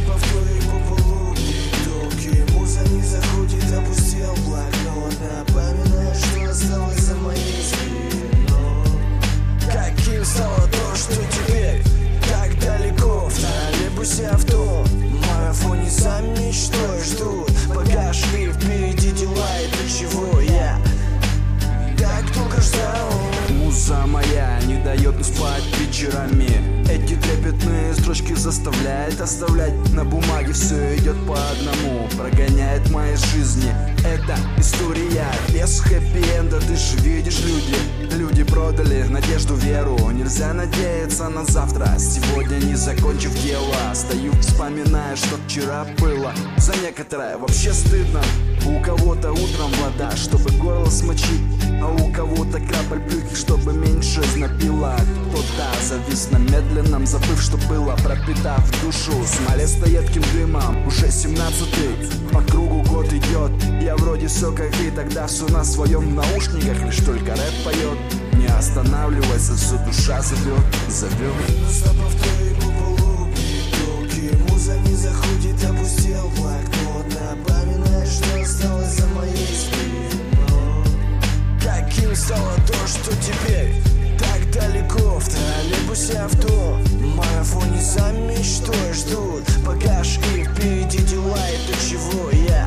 запах твоей популуки, токи. Муза не заходит, опустил блокнот. Напоминает, что осталось за моей спиной. Каким стало то, что теперь так далеко? В троллейбусе авто, марафоне сами мечтой ждут. Пока шли впереди дела, и до чего я так долго ждал. Муза моя не дает мне спать вечерами. Эти трепетные строчки заставляет оставлять на бумаге. Все идет по одному, прогоняет моей жизни. Это история без хэппи-энда. Ты же видишь, люди продали надежду, веру. Нельзя надеяться на завтра, сегодня не закончив дело. Стою, вспоминая, что вчера было. За некоторое вообще стыдно. У кого-то утром вода, чтобы горло смочить, а у кого-то капель плюхи, чтобы меньше знобило. Кто-то завис на медленном, забыв, что было, пропитав душу смолисто едким дымом. Уже 17-й, по кругу год идет. Я вроде все как и тогда, все на своем наушниках, лишь только рэп поет. Не останавливайся, все душа зовет. Запах твоей популуки, токи. Муза не заходит, опустил блокнот. Напоминает, что осталось за моей спиной. Каким стало то, что теперь так далеко? В троллейбусе авто, марафоне сами мечтой ждут. Пока шли впереди дела, и до чего я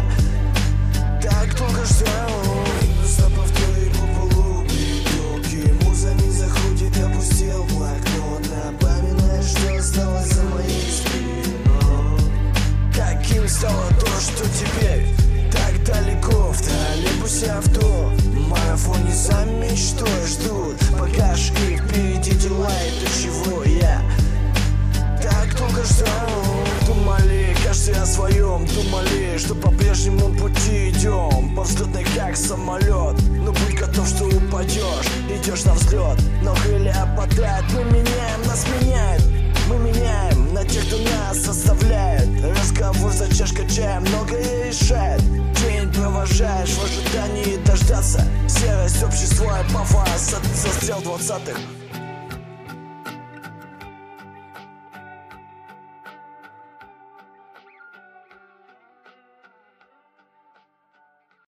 так долго ждал. Запах твоей популуки, токи. Муза не заходит, опустил блокнот. Напоминает, что осталось за моей спиной. Каким стало то, что теперь так далеко? В троллейбусе авто, марафоне сами мечтой ждут. Пока шли впереди дела, и до чего я так долго ждал. Думали, каждый о своем, думали, что по прежнему пути идем. По взлетной как самолет, но будь готов, что упадешь. Идешь на взлет, но крылья подряд. Мы меняем, нас меняют. Мы меняем на тех, кто нас оставляет. Разговор за чашкой чая многое решает. День провожаешь в ожидании дождаться. Серость общества и пафос, застрял 20-х.